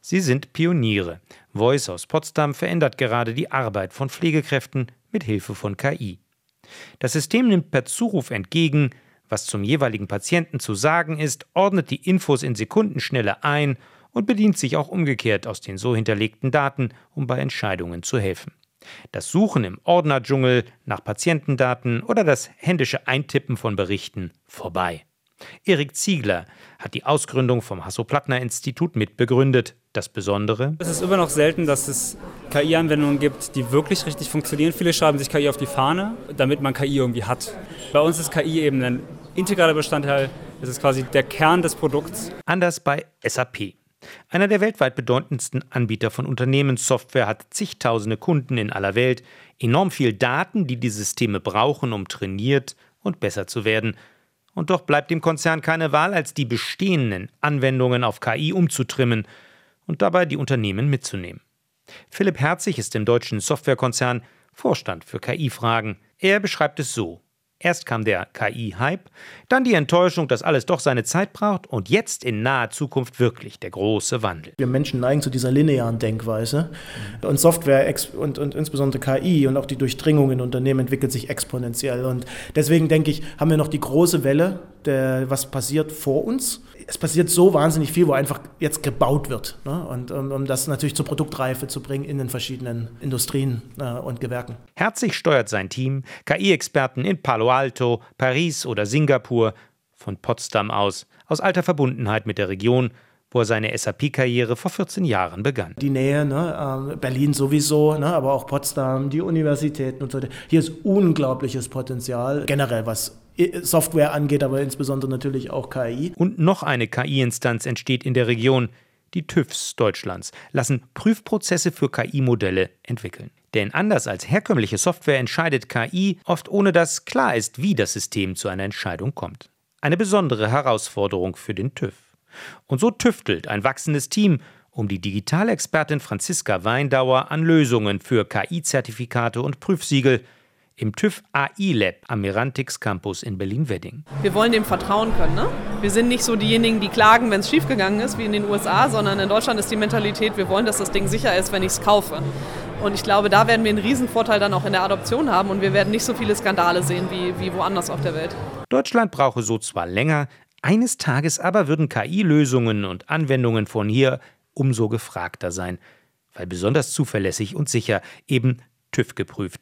Sie sind Pioniere. Voice aus Potsdam verändert gerade die Arbeit von Pflegekräften mit Hilfe von KI. Das System nimmt per Zuruf entgegen, was zum jeweiligen Patienten zu sagen ist, ordnet die Infos in Sekundenschnelle ein und bedient sich auch umgekehrt aus den so hinterlegten Daten, um bei Entscheidungen zu helfen. Das Suchen im Ordnerdschungel nach Patientendaten oder das händische Eintippen von Berichten vorbei. Erik Ziegler hat die Ausgründung vom Hasso-Plattner-Institut mitbegründet. Das Besondere: Es ist immer noch selten, dass es KI-Anwendungen gibt, die wirklich richtig funktionieren. Viele schreiben sich KI auf die Fahne, damit man KI irgendwie hat. Bei uns ist KI eben ein integraler Bestandteil. Es ist quasi der Kern des Produkts. Anders bei SAP. Einer der weltweit bedeutendsten Anbieter von Unternehmenssoftware hat zigtausende Kunden in aller Welt, enorm viel Daten, die die Systeme brauchen, um trainiert und besser zu werden. Und doch bleibt dem Konzern keine Wahl, als die bestehenden Anwendungen auf KI umzutrimmen und dabei die Unternehmen mitzunehmen. Philipp Herzig ist im deutschen Softwarekonzern Vorstand für KI-Fragen. Er beschreibt es so: Erst kam der KI-Hype, dann die Enttäuschung, dass alles doch seine Zeit braucht und jetzt in naher Zukunft wirklich der große Wandel. Wir Menschen neigen zu dieser linearen Denkweise und Software und insbesondere KI und auch die Durchdringung in Unternehmen entwickelt sich exponentiell. Und deswegen denke ich, haben wir noch die große Welle, was passiert vor uns. Es passiert so wahnsinnig viel, wo einfach jetzt gebaut wird, ne? Und um das natürlich zur Produktreife zu bringen in den verschiedenen Industrien und Gewerken. Herzig steuert sein Team KI-Experten in Palo Alto, Paris oder Singapur von Potsdam aus alter Verbundenheit mit der Region, wo er seine SAP-Karriere vor 14 Jahren begann. Die Nähe, Berlin sowieso, aber auch Potsdam, die Universitäten und so. Hier ist unglaubliches Potenzial, generell was Software angeht, aber insbesondere natürlich auch KI. Und noch eine KI-Instanz entsteht in der Region. Die TÜVs Deutschlands lassen Prüfprozesse für KI-Modelle entwickeln. Denn anders als herkömmliche Software entscheidet KI oft, ohne dass klar ist, wie das System zu einer Entscheidung kommt. Eine besondere Herausforderung für den TÜV. Und so tüftelt ein wachsendes Team um die Digitalexpertin Franziska Weindauer an Lösungen für KI-Zertifikate und Prüfsiegel im TÜV AI Lab am Merantix Campus in Berlin-Wedding. Wir wollen dem vertrauen können, ne? Wir sind nicht so diejenigen, die klagen, wenn es schiefgegangen ist, wie in den USA, sondern in Deutschland ist die Mentalität, wir wollen, dass das Ding sicher ist, wenn ich es kaufe. Und ich glaube, da werden wir einen Riesenvorteil dann auch in der Adoption haben und wir werden nicht so viele Skandale sehen wie woanders auf der Welt. Deutschland brauche so zwar länger, eines Tages aber würden KI-Lösungen und Anwendungen von hier umso gefragter sein, weil besonders zuverlässig und sicher, eben TÜV geprüft.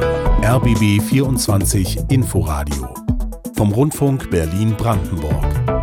RBB 24 Inforadio vom Rundfunk Berlin-Brandenburg.